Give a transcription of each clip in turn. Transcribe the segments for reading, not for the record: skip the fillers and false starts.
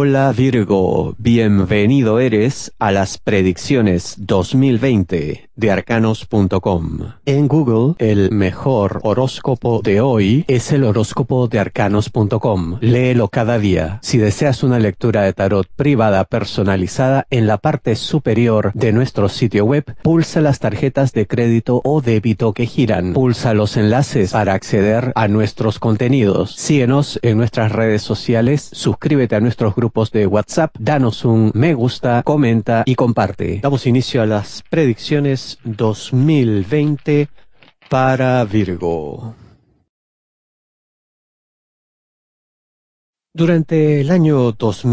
Hola Virgo, bienvenido eres a las predicciones 2020 de arcanos.com. En Google, el mejor horóscopo de hoy es el horóscopo de arcanos.com. Léelo cada día. Si deseas una lectura de tarot privada personalizada, en la parte superior de nuestro sitio web, pulsa las tarjetas de crédito o débito que giran. Pulsa los enlaces para acceder a nuestros contenidos. Síguenos en nuestras redes sociales, suscríbete a nuestros grupos de WhatsApp, danos un me gusta, comenta y comparte. Damos inicio a las predicciones 2020 para Virgo. Durante el año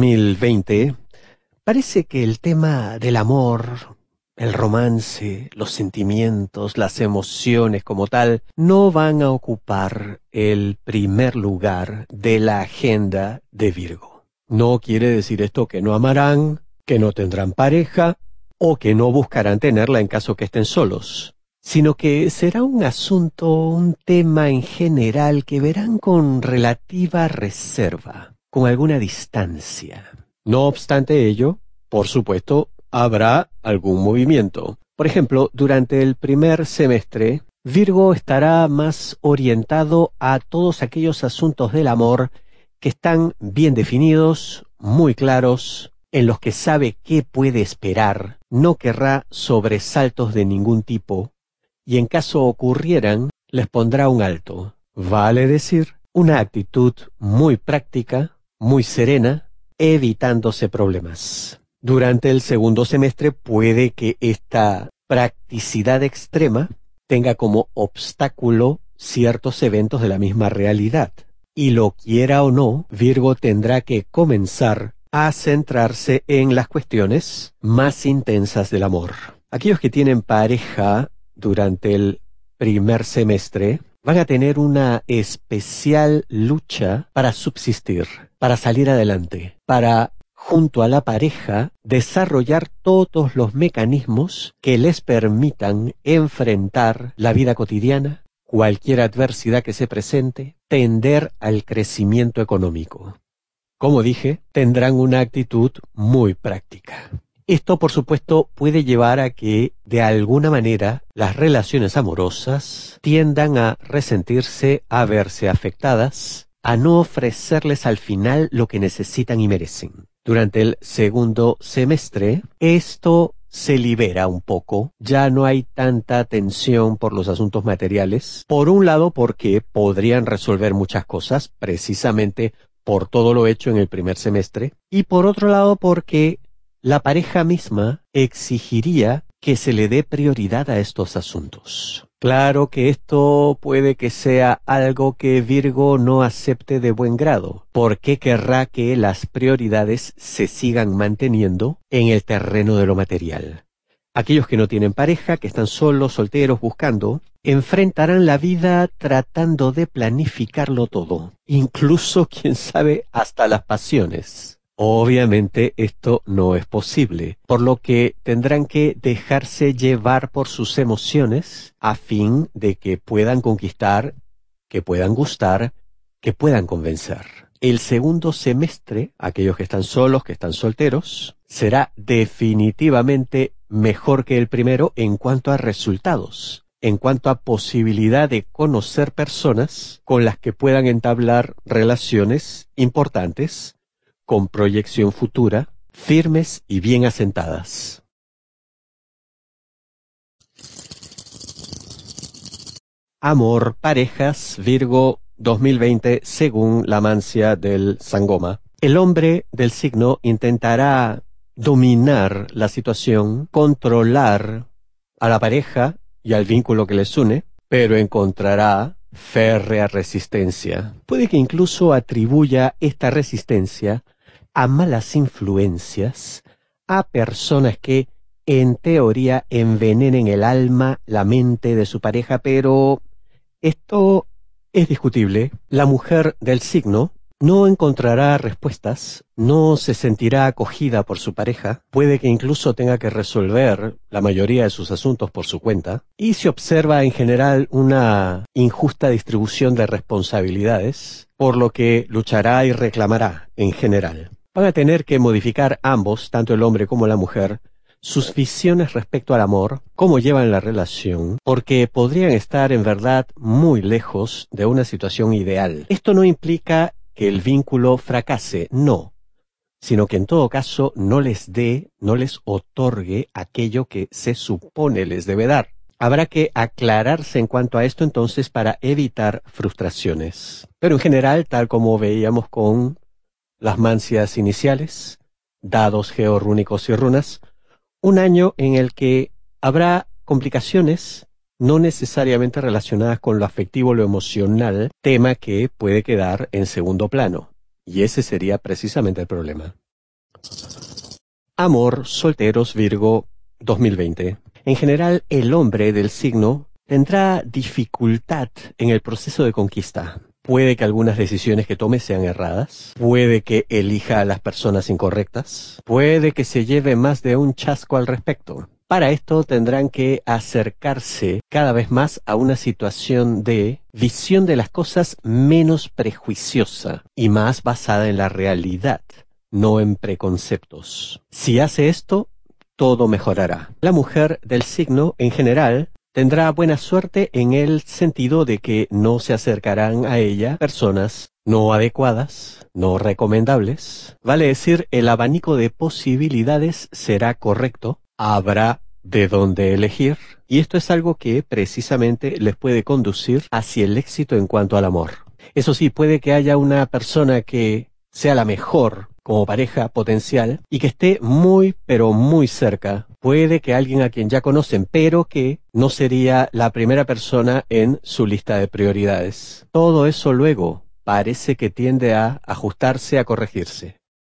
2020, parece que el tema del amor, el romance, los sentimientos, las emociones como tal, no van a ocupar el primer lugar de la agenda de Virgo. No quiere decir esto que no amarán, que no tendrán pareja o que no buscarán tenerla en caso que estén solos, sino que será un asunto, un tema en general que verán con relativa reserva, con alguna distancia. No obstante ello, por supuesto, habrá algún movimiento. Por ejemplo, durante el primer semestre, Virgo estará más orientado a todos aquellos asuntos del amor que están bien definidos, muy claros, en los que sabe qué puede esperar, no querrá sobresaltos de ningún tipo, y en caso ocurrieran, les pondrá un alto. Vale decir, una actitud muy práctica, muy serena, evitándose problemas. Durante el segundo semestre puede que esta practicidad extrema tenga como obstáculo ciertos eventos de la misma realidad. Y lo quiera o no, Virgo tendrá que comenzar a centrarse en las cuestiones más intensas del amor. Aquellos que tienen pareja durante el primer semestre van a tener una especial lucha para subsistir, para salir adelante, para, junto a la pareja, desarrollar todos los mecanismos que les permitan enfrentar la vida cotidiana, cualquier adversidad que se presente, tender al crecimiento económico. Como dije, tendrán una actitud muy práctica. Esto, por supuesto, puede llevar a que, de alguna manera, las relaciones amorosas tiendan a resentirse, a verse afectadas, a no ofrecerles al final lo que necesitan y merecen. Durante el segundo semestre, esto se libera un poco, ya no hay tanta tensión por los asuntos materiales. Por un lado, porque podrían resolver muchas cosas, precisamente por todo lo hecho en el primer semestre, y por otro lado, porque la pareja misma exigiría que se le dé prioridad a estos asuntos. Claro que esto puede que sea algo que Virgo no acepte de buen grado, porque querrá que las prioridades se sigan manteniendo en el terreno de lo material. Aquellos que no tienen pareja, que están solos, solteros, buscando, enfrentarán la vida tratando de planificarlo todo, incluso, quién sabe, hasta las pasiones. Obviamente esto no es posible, por lo que tendrán que dejarse llevar por sus emociones a fin de que puedan conquistar, que puedan gustar, que puedan convencer. El segundo semestre, aquellos que están solos, que están solteros, será definitivamente mejor que el primero en cuanto a resultados, en cuanto a posibilidad de conocer personas con las que puedan entablar relaciones importantes, con proyección futura, firmes y bien asentadas. Amor, parejas, Virgo 2020, según la mancia del Sangoma. El hombre del signo intentará dominar la situación, controlar a la pareja y al vínculo que les une, pero encontrará férrea resistencia. Puede que incluso atribuya esta resistencia a malas influencias, a personas que, en teoría, envenenen el alma, la mente de su pareja, pero esto es discutible. La mujer del signo no encontrará respuestas, no se sentirá acogida por su pareja, puede que incluso tenga que resolver la mayoría de sus asuntos por su cuenta, y se observa en general una injusta distribución de responsabilidades, por lo que luchará y reclamará en general. Van a tener que modificar ambos, tanto el hombre como la mujer, sus visiones respecto al amor, cómo llevan la relación, porque podrían estar en verdad muy lejos de una situación ideal. Esto no implica que el vínculo fracase, no, sino que en todo caso no les otorgue aquello que se supone les debe dar. Habrá que aclararse en cuanto a esto entonces para evitar frustraciones. Pero en general, tal como veíamos con las mancias iniciales, dados georrúnicos y runas, un año en el que habrá complicaciones no necesariamente relacionadas con lo afectivo o lo emocional, tema que puede quedar en segundo plano. Y ese sería precisamente el problema. Amor, solteros, Virgo, 2020. En general, el hombre del signo tendrá dificultad en el proceso de conquista. Puede que algunas decisiones que tome sean erradas, puede que elija a las personas incorrectas, puede que se lleve más de un chasco al respecto. Para esto tendrán que acercarse cada vez más a una situación de visión de las cosas menos prejuiciosa y más basada en la realidad, no en preconceptos. Si hace esto, todo mejorará. La mujer del signo, en general, tendrá buena suerte en el sentido de que no se acercarán a ella personas no adecuadas, no recomendables. Vale decir, el abanico de posibilidades será correcto, habrá de dónde elegir, y esto es algo que precisamente les puede conducir hacia el éxito en cuanto al amor. Eso sí, puede que haya una persona que sea la mejor como pareja potencial y que esté muy pero muy cerca. Puede que alguien a quien ya conocen, pero que no sería la primera persona en su lista de prioridades. Todo eso luego parece que tiende a ajustarse, a corregirse.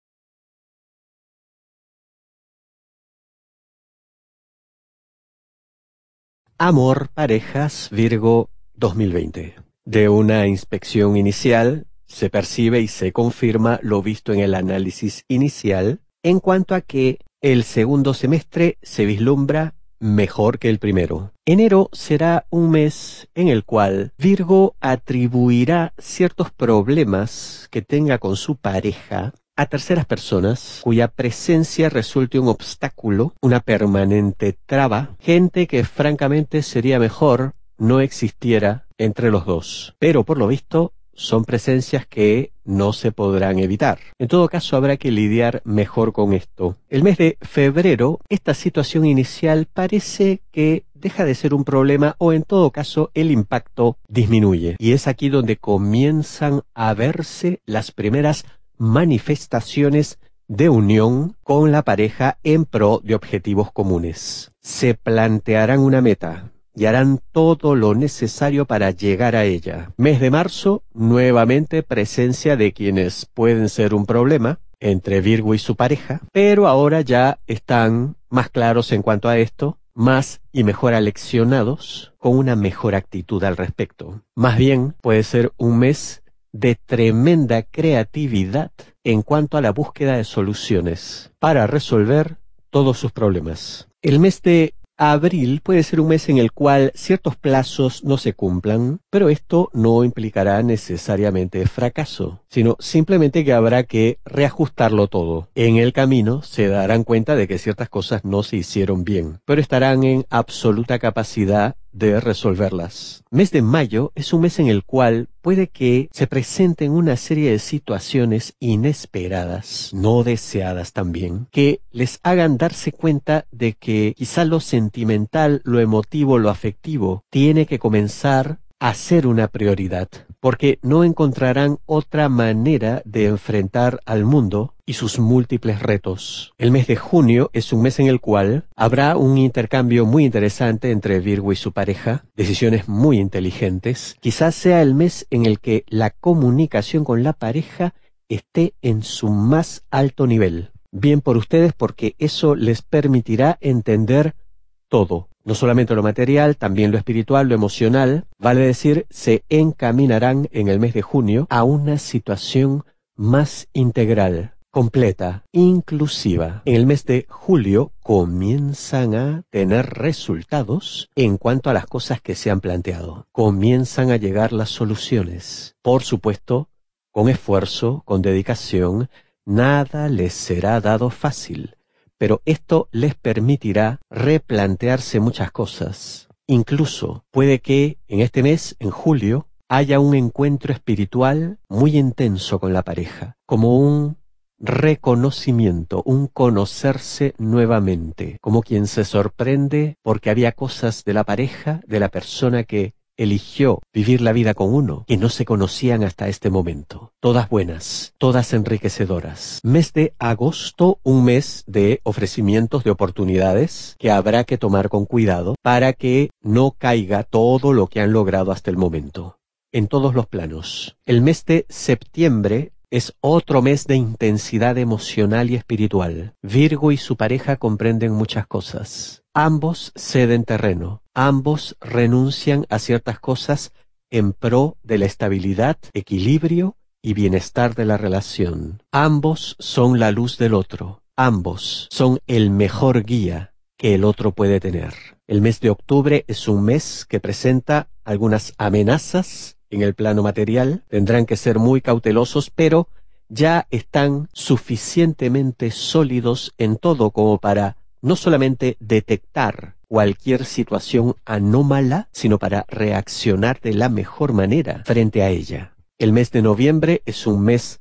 Amor, parejas, Virgo, 2020. De una inspección inicial, se percibe y se confirma lo visto en el análisis inicial, en cuanto a que el segundo semestre se vislumbra mejor que el primero. Enero será un mes en el cual Virgo atribuirá ciertos problemas que tenga con su pareja a terceras personas cuya presencia resulte un obstáculo, una permanente traba, gente que francamente sería mejor no existiera entre los dos. Pero por lo visto son presencias que no se podrán evitar. En todo caso habrá que lidiar mejor con esto. El mes de febrero, esta situación inicial parece que deja de ser un problema o en todo caso el impacto disminuye. Y es aquí donde comienzan a verse las primeras manifestaciones de unión con la pareja en pro de objetivos comunes. Se plantearán una meta y harán todo lo necesario para llegar a ella. Mes de marzo, nuevamente presencia de quienes pueden ser un problema entre Virgo y su pareja, pero ahora ya están más claros en cuanto a esto, más y mejor aleccionados, con una mejor actitud al respecto. Más bien puede ser un mes de tremenda creatividad en cuanto a la búsqueda de soluciones para resolver todos sus problemas. El mes de abril puede ser un mes en el cual ciertos plazos no se cumplan, pero esto no implicará necesariamente fracaso, sino simplemente que habrá que reajustarlo todo. En el camino se darán cuenta de que ciertas cosas no se hicieron bien, pero estarán en absoluta capacidad de resolverlas. Mes de mayo es un mes en el cual puede que se presenten una serie de situaciones inesperadas, no deseadas también, que les hagan darse cuenta de que quizá lo sentimental, lo emotivo, lo afectivo tiene que comenzar a ser una prioridad, porque no encontrarán otra manera de enfrentar al mundo y sus múltiples retos. El mes de junio es un mes en el cual habrá un intercambio muy interesante entre Virgo y su pareja, decisiones muy inteligentes. Quizás sea el mes en el que la comunicación con la pareja esté en su más alto nivel. Bien por ustedes, porque eso les permitirá entender todo. No solamente lo material, también lo espiritual, lo emocional. Vale decir, se encaminarán en el mes de junio a una situación más integral, completa, inclusiva. En el mes de julio comienzan a tener resultados en cuanto a las cosas que se han planteado. Comienzan a llegar las soluciones. Por supuesto, con esfuerzo, con dedicación, Nada les será dado fácil, pero esto les permitirá replantearse muchas cosas. Incluso puede que en este mes, en julio, haya un encuentro espiritual muy intenso con la pareja, como un reconocimiento, un conocerse nuevamente, como quien se sorprende porque había cosas de la pareja, de la persona que eligió vivir la vida con uno, que no se conocían hasta este momento. Todas buenas, todas enriquecedoras. Mes de agosto, un mes de ofrecimientos de oportunidades que habrá que tomar con cuidado para que no caiga todo lo que han logrado hasta el momento, en todos los planos. El mes de septiembre es otro mes de intensidad emocional y espiritual. Virgo y su pareja comprenden muchas cosas. Ambos ceden terreno. Ambos renuncian a ciertas cosas en pro de la estabilidad, equilibrio y bienestar de la relación. Ambos son la luz del otro. Ambos son el mejor guía que el otro puede tener. El mes de octubre es un mes que presenta algunas amenazas en el plano material. Tendrán que ser muy cautelosos, pero ya están suficientemente sólidos en todo como para no solamente detectar cualquier situación anómala, sino para reaccionar de la mejor manera frente a ella. El mes de noviembre es un mes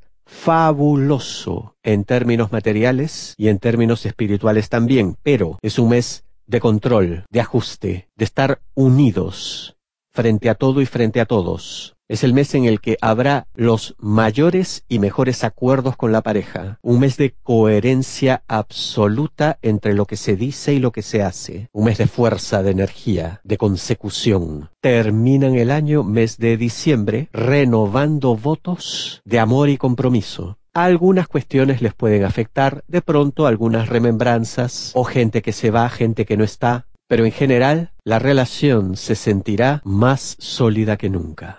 fabuloso en términos materiales y en términos espirituales también, pero es un mes de control, de ajuste, de estar unidos frente a todo y frente a todos. Es el mes en el que habrá los mayores y mejores acuerdos con la pareja. Un mes de coherencia absoluta entre lo que se dice y lo que se hace. Un mes de fuerza, de energía, de consecución. Terminan el año, mes de diciembre, renovando votos de amor y compromiso. Algunas cuestiones les pueden afectar, de pronto algunas remembranzas, o gente que se va, gente que no está, pero en general la relación se sentirá más sólida que nunca.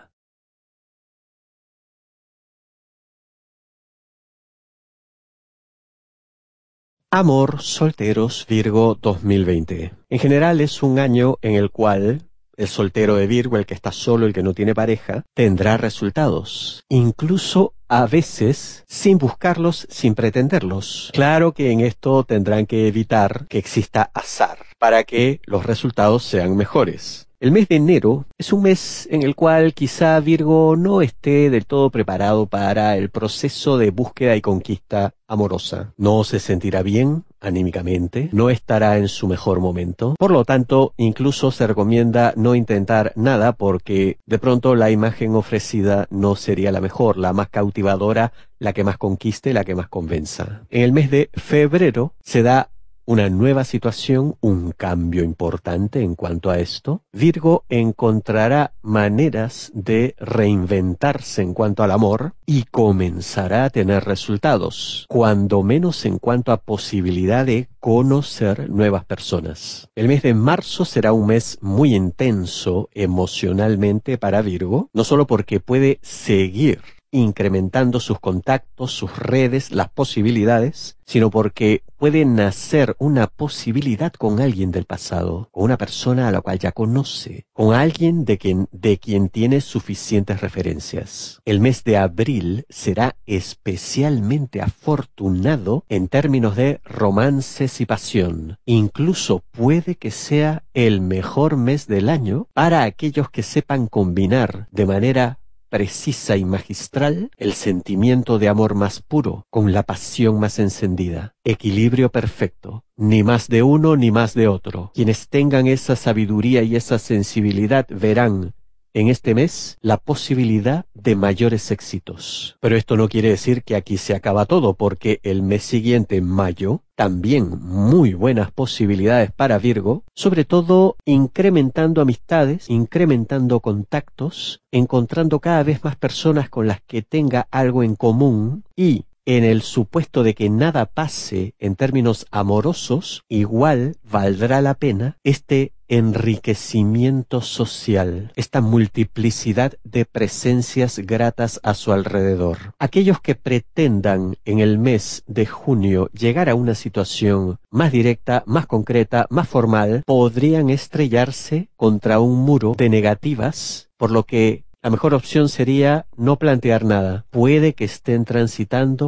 Amor, solteros, Virgo 2020. En general es un año en el cual el soltero de Virgo, el que está solo, el que no tiene pareja, tendrá resultados. Incluso a veces sin buscarlos, sin pretenderlos. Claro que en esto tendrán que evitar que exista azar para que los resultados sean mejores. El mes de enero es un mes en el cual quizá Virgo no esté del todo preparado para el proceso de búsqueda y conquista amorosa. No se sentirá bien anímicamente, no estará en su mejor momento. Por lo tanto, incluso se recomienda no intentar nada porque de pronto la imagen ofrecida no sería la mejor, la más cautivadora, la que más conquiste, la que más convenza. En el mes de febrero se da una nueva situación, un cambio importante en cuanto a esto. Virgo encontrará maneras de reinventarse en cuanto al amor y comenzará a tener resultados, cuando menos en cuanto a posibilidad de conocer nuevas personas. El mes de marzo será un mes muy intenso emocionalmente para Virgo, no solo porque puede seguir incrementando sus contactos, sus redes, las posibilidades, sino porque puede nacer una posibilidad con alguien del pasado, con una persona a la cual ya conoce, con alguien de quien tiene suficientes referencias. El mes de abril será especialmente afortunado en términos de romances y pasión. Incluso puede que sea el mejor mes del año para aquellos que sepan combinar de manera precisa y magistral el sentimiento de amor más puro con la pasión más encendida. Equilibrio perfecto. Ni más de uno ni más de otro. Quienes tengan esa sabiduría y esa sensibilidad verán en este mes la posibilidad de mayores éxitos. Pero esto no quiere decir que aquí se acaba todo, porque el mes siguiente, en mayo, también muy buenas posibilidades para Virgo, sobre todo incrementando amistades, incrementando contactos, encontrando cada vez más personas con las que tenga algo en común y, en el supuesto de que nada pase en términos amorosos, igual valdrá la pena este enriquecimiento social, esta multiplicidad de presencias gratas a su alrededor. Aquellos que pretendan en el mes de junio llegar a una situación más directa, más concreta, más formal, podrían estrellarse contra un muro de negativas, por lo que la mejor opción sería no plantear nada. Puede que estén transitando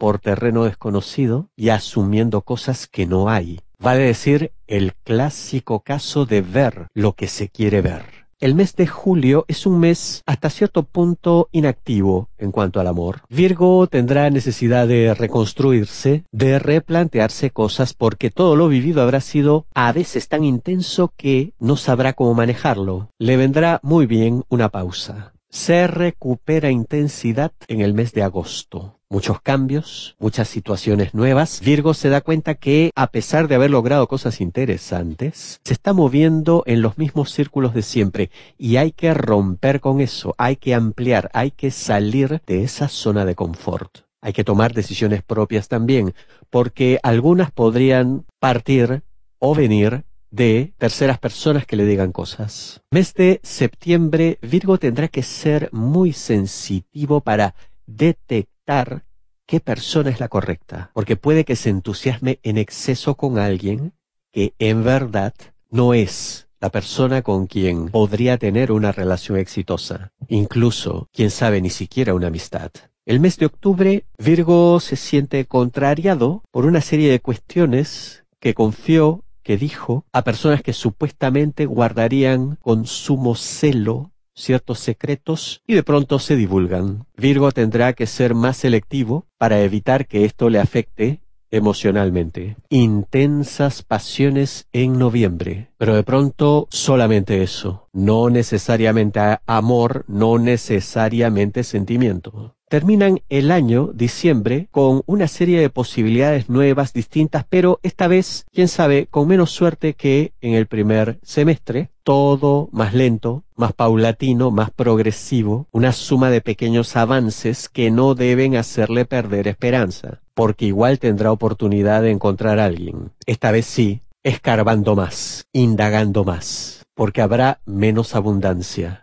por terreno desconocido y asumiendo cosas que no hay. Vale decir, el clásico caso de ver lo que se quiere ver. El mes de julio es un mes hasta cierto punto inactivo en cuanto al amor. Virgo tendrá necesidad de reconstruirse, de replantearse cosas porque todo lo vivido habrá sido a veces tan intenso que no sabrá cómo manejarlo. Le vendrá muy bien una pausa. Se recupera intensidad en el mes de agosto. Muchos cambios, muchas situaciones nuevas. Virgo se da cuenta que, a pesar de haber logrado cosas interesantes, se está moviendo en los mismos círculos de siempre y hay que romper con eso, hay que ampliar, hay que salir de esa zona de confort. Hay que tomar decisiones propias también, porque algunas podrían partir o venir de terceras personas que le digan cosas. Mes de septiembre, Virgo tendrá que ser muy sensitivo para detectar qué persona es la correcta, porque puede que se entusiasme en exceso con alguien que en verdad no es la persona con quien podría tener una relación exitosa, incluso, quién sabe, ni siquiera una amistad. El mes de octubre, Virgo se siente contrariado por una serie de cuestiones que dijo a personas que supuestamente guardarían con sumo celo ciertos secretos y de pronto se divulgan. Virgo tendrá que ser más selectivo para evitar que esto le afecte emocionalmente. Intensas pasiones en noviembre, pero de pronto solamente eso. No necesariamente amor, no necesariamente sentimiento. Terminan el año, diciembre, con una serie de posibilidades nuevas, distintas, pero esta vez, quién sabe, con menos suerte que en el primer semestre. Todo más lento, más paulatino, más progresivo, una suma de pequeños avances que no deben hacerle perder esperanza, porque igual tendrá oportunidad de encontrar a alguien. Esta vez sí, escarbando más, indagando más, porque habrá menos abundancia.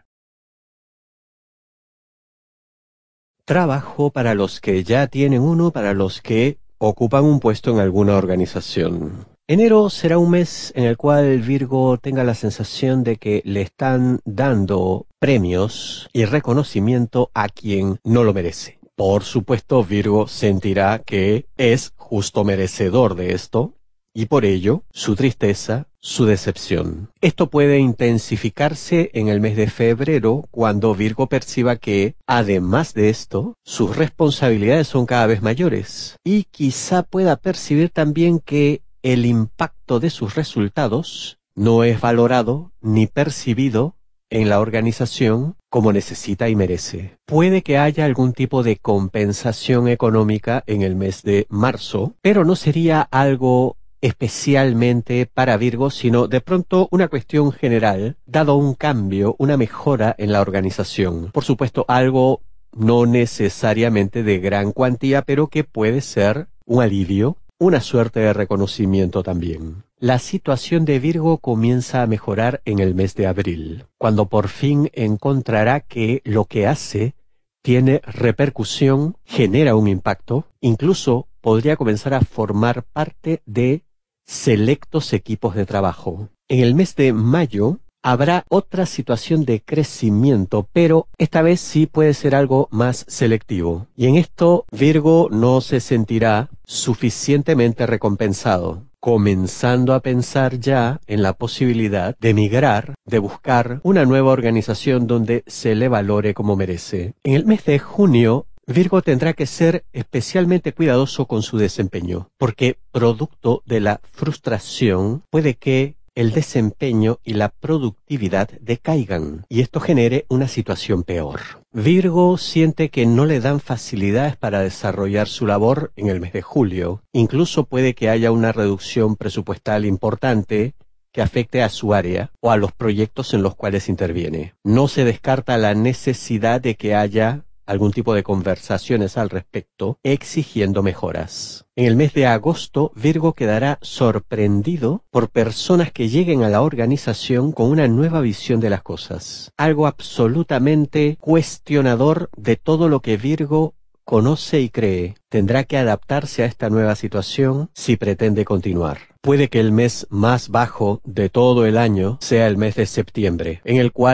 Trabajo para los que ya tienen uno, para los que ocupan un puesto en alguna organización. Enero será un mes en el cual Virgo tenga la sensación de que le están dando premios y reconocimiento a quien no lo merece. Por supuesto, Virgo sentirá que es justo merecedor de esto y por ello su tristeza, su decepción. Esto puede intensificarse en el mes de febrero cuando Virgo perciba que, además de esto, sus responsabilidades son cada vez mayores y quizá pueda percibir también que el impacto de sus resultados no es valorado ni percibido en la organización como necesita y merece. Puede que haya algún tipo de compensación económica en el mes de marzo, pero no sería algo especialmente para Virgo, sino de pronto una cuestión general, dado un cambio, una mejora en la organización. Por supuesto, algo no necesariamente de gran cuantía, pero que puede ser un alivio, una suerte de reconocimiento también. La situación de Virgo comienza a mejorar en el mes de abril, cuando por fin encontrará que lo que hace tiene repercusión, genera un impacto, incluso podría comenzar a formar parte de selectos equipos de trabajo. En el mes de mayo habrá otra situación de crecimiento, pero esta vez sí puede ser algo más selectivo. Y en esto Virgo no se sentirá suficientemente recompensado, comenzando a pensar ya en la posibilidad de migrar, de buscar una nueva organización donde se le valore como merece. En el mes de junio, Virgo tendrá que ser especialmente cuidadoso con su desempeño, porque producto de la frustración puede que el desempeño y la productividad decaigan, y esto genere una situación peor. Virgo siente que no le dan facilidades para desarrollar su labor en el mes de julio. Incluso puede que haya una reducción presupuestal importante que afecte a su área o a los proyectos en los cuales interviene. No se descarta la necesidad de que haya algún tipo de conversaciones al respecto, exigiendo mejoras. En el mes de agosto, Virgo quedará sorprendido por personas que lleguen a la organización con una nueva visión de las cosas. Algo absolutamente cuestionador de todo lo que Virgo conoce y cree. Tendrá que adaptarse a esta nueva situación si pretende continuar. Puede que el mes más bajo de todo el año sea el mes de septiembre, en el cual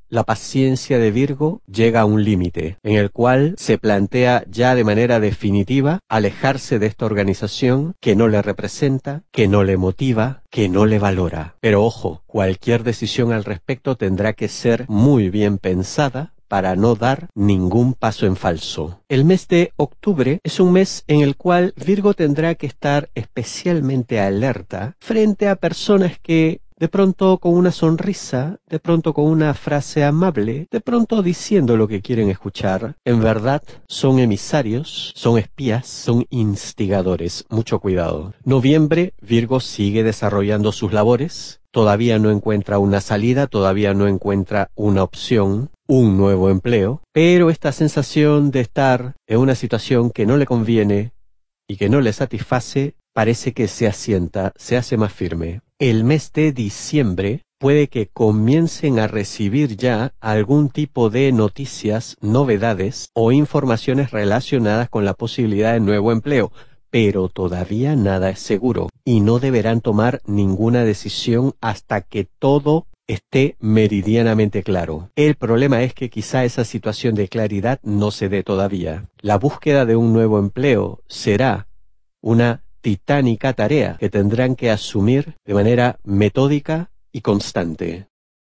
la paciencia de Virgo llega a un límite, en el cual se plantea ya de manera definitiva alejarse de esta organización que no le representa, que no le motiva, que no le valora. Pero ojo, cualquier decisión al respecto tendrá que ser muy bien pensada para no dar ningún paso en falso. El mes de octubre es un mes en el cual Virgo tendrá que estar especialmente alerta frente a personas que de pronto con una sonrisa, de pronto con una frase amable, de pronto diciendo lo que quieren escuchar, en verdad son emisarios, son espías, son instigadores. Mucho cuidado. Noviembre, Virgo sigue desarrollando sus labores, todavía no encuentra una salida, todavía no encuentra una opción, un nuevo empleo, pero esta sensación de estar en una situación que no le conviene y que no le satisface, parece que se asienta, se hace más firme. El mes de diciembre puede que comiencen a recibir ya algún tipo de noticias, novedades o informaciones relacionadas con la posibilidad de nuevo empleo, pero todavía nada es seguro y no deberán tomar ninguna decisión hasta que todo esté meridianamente claro. El problema es que quizá esa situación de claridad no se dé todavía. La búsqueda de un nuevo empleo será una titánica tarea que tendrán que asumir de manera metódica y constante.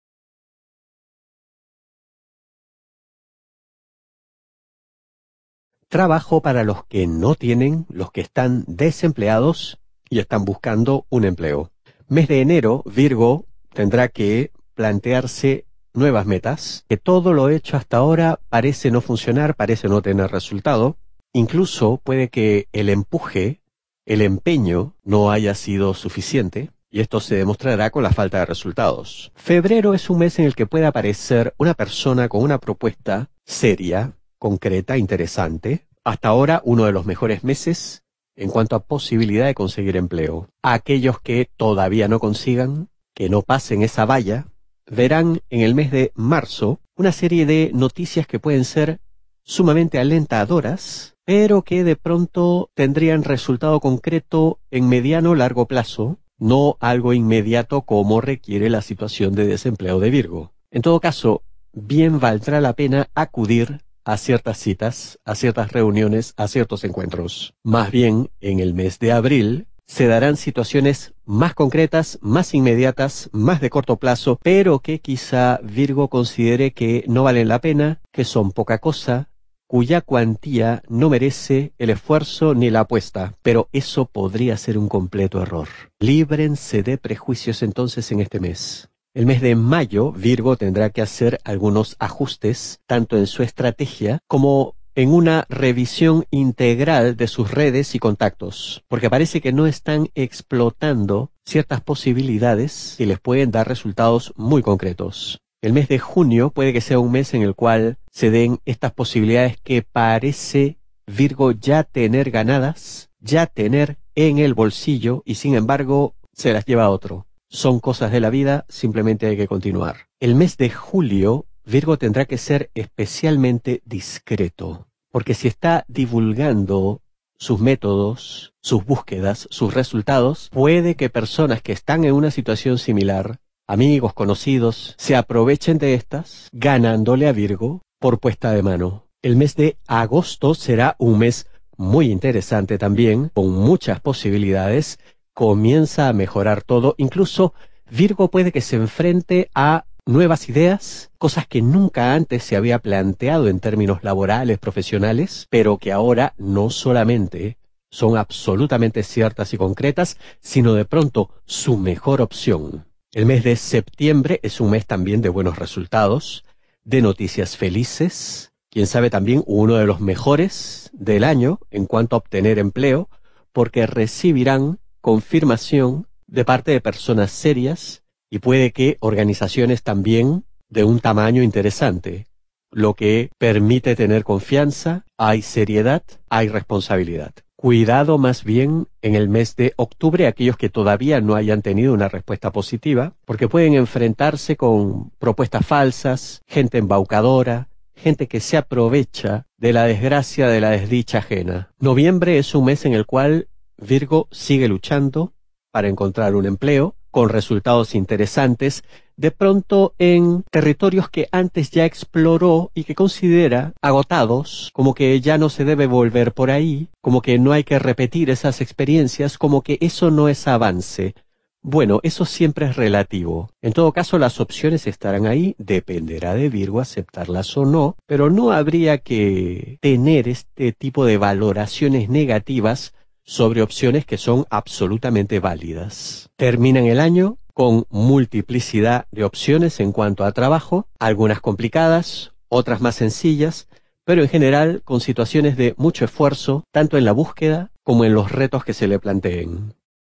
Trabajo para los que no tienen, los que están desempleados y están buscando un empleo. Mes de enero, Virgo tendrá que plantearse nuevas metas, que todo lo hecho hasta ahora parece no funcionar, parece no tener resultado. Incluso puede que el empuje, el empeño no haya sido suficiente, y esto se demostrará con la falta de resultados. Febrero es un mes en el que puede aparecer una persona con una propuesta seria, concreta, interesante. Hasta ahora uno de los mejores meses en cuanto a posibilidad de conseguir empleo. A aquellos que todavía no consigan, que no pasen esa valla, verán en el mes de marzo una serie de noticias que pueden ser sumamente alentadoras, pero que de pronto tendrían resultado concreto en mediano o largo plazo, no algo inmediato como requiere la situación de desempleo de Virgo. En todo caso, bien valdrá la pena acudir a ciertas citas, a ciertas reuniones, a ciertos encuentros. Más bien, en el mes de abril, se darán situaciones más concretas, más inmediatas, más de corto plazo, pero que quizá Virgo considere que no valen la pena, que son poca cosa, cuya cuantía no merece el esfuerzo ni la apuesta, pero eso podría ser un completo error. Líbrense de prejuicios entonces en este mes. El mes de mayo, Virgo tendrá que hacer algunos ajustes, tanto en su estrategia como en una revisión integral de sus redes y contactos, porque parece que no están explotando ciertas posibilidades que les pueden dar resultados muy concretos. El mes de junio puede que sea un mes en el cual se den estas posibilidades que parece Virgo ya tener ganadas, ya tener en el bolsillo y sin embargo se las lleva a otro. Son cosas de la vida, simplemente hay que continuar. El mes de julio, Virgo tendrá que ser especialmente discreto, porque si está divulgando sus métodos, sus búsquedas, sus resultados, puede que personas que están en una situación similar, amigos, conocidos, se aprovechen de estas, ganándole a Virgo por puesta de mano. El mes de agosto será un mes muy interesante también, con muchas posibilidades. Comienza a mejorar todo, incluso Virgo puede que se enfrente a nuevas ideas, cosas que nunca antes se había planteado en términos laborales, profesionales, pero que ahora no solamente son absolutamente ciertas y concretas, sino de pronto su mejor opción. El mes de septiembre es un mes también de buenos resultados, de noticias felices, quién sabe también uno de los mejores del año en cuanto a obtener empleo, porque recibirán confirmación de parte de personas serias y puede que organizaciones también de un tamaño interesante, lo que permite tener confianza, hay seriedad, hay responsabilidad. Cuidado más bien en el mes de octubre aquellos que todavía no hayan tenido una respuesta positiva, porque pueden enfrentarse con propuestas falsas, gente embaucadora, gente que se aprovecha de la desgracia, de la desdicha ajena. Noviembre es un mes en el cual Virgo sigue luchando para encontrar un empleo con resultados interesantes, de pronto en territorios que antes ya exploró y que considera agotados, como que ya no se debe volver por ahí, como que no hay que repetir esas experiencias, como que eso no es avance. Bueno, eso siempre es relativo. En todo caso, las opciones estarán ahí, dependerá de Virgo aceptarlas o no, pero no habría que tener este tipo de valoraciones negativas sobre opciones que son absolutamente válidas. Terminan el año con multiplicidad de opciones en cuanto a trabajo, algunas complicadas, otras más sencillas, pero en general con situaciones de mucho esfuerzo, tanto en la búsqueda como en los retos que se le planteen.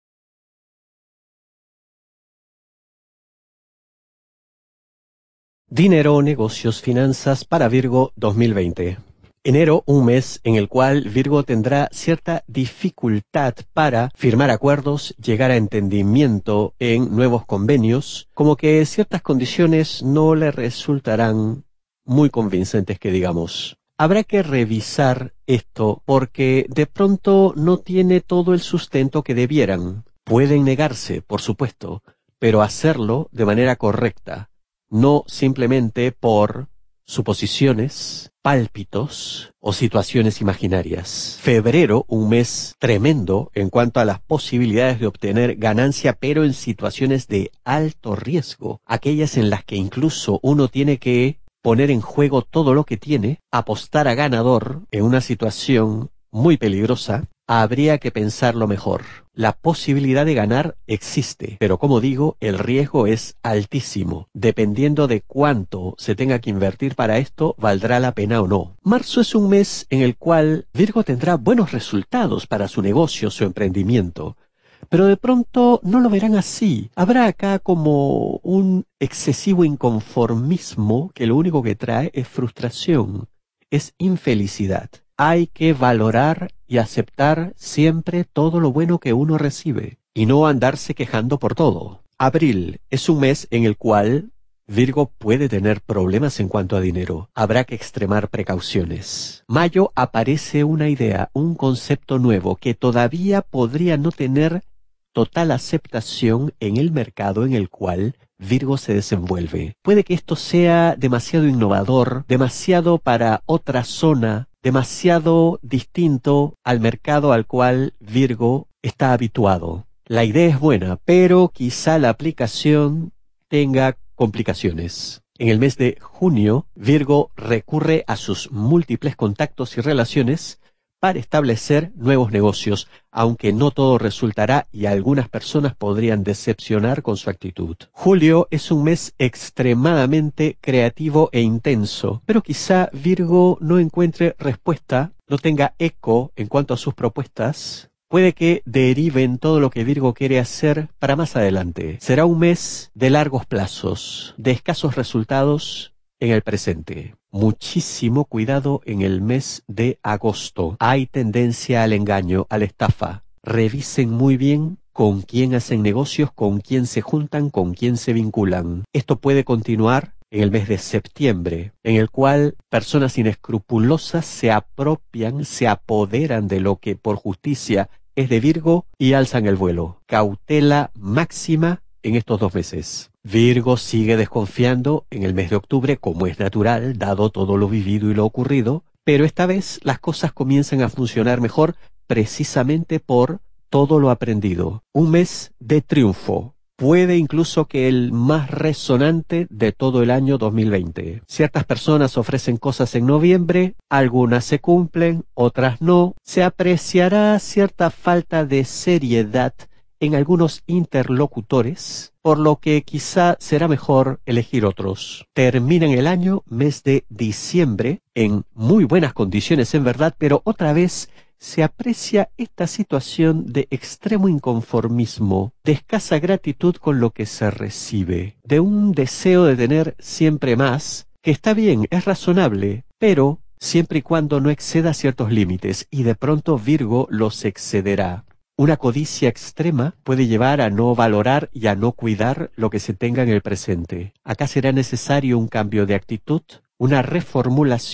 Dinero, negocios, finanzas para Virgo 2020. Enero, un mes en el cual Virgo tendrá cierta dificultad para firmar acuerdos, llegar a entendimiento en nuevos convenios, como que ciertas condiciones no le resultarán muy convincentes que digamos. Habrá que revisar esto porque de pronto no tiene todo el sustento que debieran. Pueden negarse, por supuesto, pero hacerlo de manera correcta. No simplemente por suposiciones, pálpitos o situaciones imaginarias. Febrero, un mes tremendo en cuanto a las posibilidades de obtener ganancia, pero en situaciones de alto riesgo, aquellas en las que incluso uno tiene que poner en juego todo lo que tiene, apostar a ganador en una situación muy peligrosa. Habría que pensarlo mejor. La posibilidad de ganar existe, pero como digo, el riesgo es altísimo. Dependiendo de cuánto se tenga que invertir para esto, valdrá la pena o no. Marzo es un mes en el cual Virgo tendrá buenos resultados para su negocio, su emprendimiento. Pero de pronto no lo verán así. Habrá acá como un excesivo inconformismo que lo único que trae es frustración, es infelicidad. Hay que valorar y aceptar siempre todo lo bueno que uno recibe y no andarse quejando por todo. Abril es un mes en el cual Virgo puede tener problemas en cuanto a dinero. Habrá que extremar precauciones. Mayo aparece una idea, un concepto nuevo que todavía podría no tener total aceptación en el mercado en el cual Virgo se desenvuelve. Puede que esto sea demasiado innovador, demasiado para otra zona, demasiado distinto al mercado al cual Virgo está habituado. La idea es buena, pero quizá la aplicación tenga complicaciones. En el mes de junio, Virgo recurre a sus múltiples contactos y relaciones para establecer nuevos negocios, aunque no todo resultará y algunas personas podrían decepcionar con su actitud. Julio es un mes extremadamente creativo e intenso, pero quizá Virgo no encuentre respuesta, no tenga eco en cuanto a sus propuestas. Puede que deriven todo lo que Virgo quiere hacer para más adelante. Será un mes de largos plazos, de escasos resultados en el presente. Muchísimo cuidado en el mes de agosto. Hay tendencia al engaño, a la estafa. Revisen muy bien con quién hacen negocios, con quién se juntan, con quién se vinculan. Esto puede continuar en el mes de septiembre, en el cual personas inescrupulosas se apropian, se apoderan de lo que por justicia es de Virgo y alzan el vuelo. Cautela máxima en estos 2 meses. Virgo sigue desconfiando en el mes de octubre, como es natural, dado todo lo vivido y lo ocurrido, pero esta vez las cosas comienzan a funcionar mejor precisamente por todo lo aprendido. Un mes de triunfo. Puede incluso que el más resonante de todo el año 2020. Ciertas personas ofrecen cosas en noviembre, algunas se cumplen, otras no. Se apreciará cierta falta de seriedad en algunos interlocutores, por lo que quizá será mejor elegir otros. Terminan el año, mes de diciembre, en muy buenas condiciones en verdad, pero otra vez se aprecia esta situación de extremo inconformismo, de escasa gratitud con lo que se recibe, de un deseo de tener siempre más, que está bien, es razonable, pero siempre y cuando no exceda ciertos límites, y de pronto Virgo los excederá. Una codicia extrema puede llevar a no valorar y a no cuidar lo que se tenga en el presente. Acá será necesario un cambio de actitud, una reformulación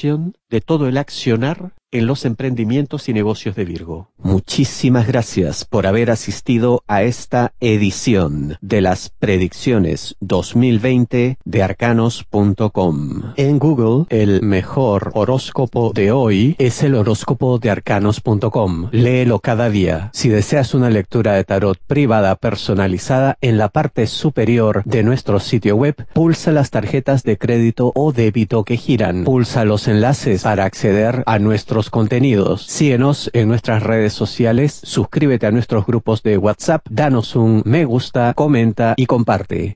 de todo el accionar en los emprendimientos y negocios de Virgo. Muchísimas gracias por haber asistido a esta edición de las predicciones 2020 de arcanos.com. En Google, el mejor horóscopo de hoy es el horóscopo de arcanos.com. Léelo cada día. Si deseas una lectura de tarot privada personalizada, en la parte superior de nuestro sitio web, pulsa las tarjetas de crédito o débito que giran. Pulsa los enlaces para acceder a nuestros contenidos. Síguenos en nuestras redes sociales, suscríbete a nuestros grupos de WhatsApp, danos un me gusta, comenta y comparte.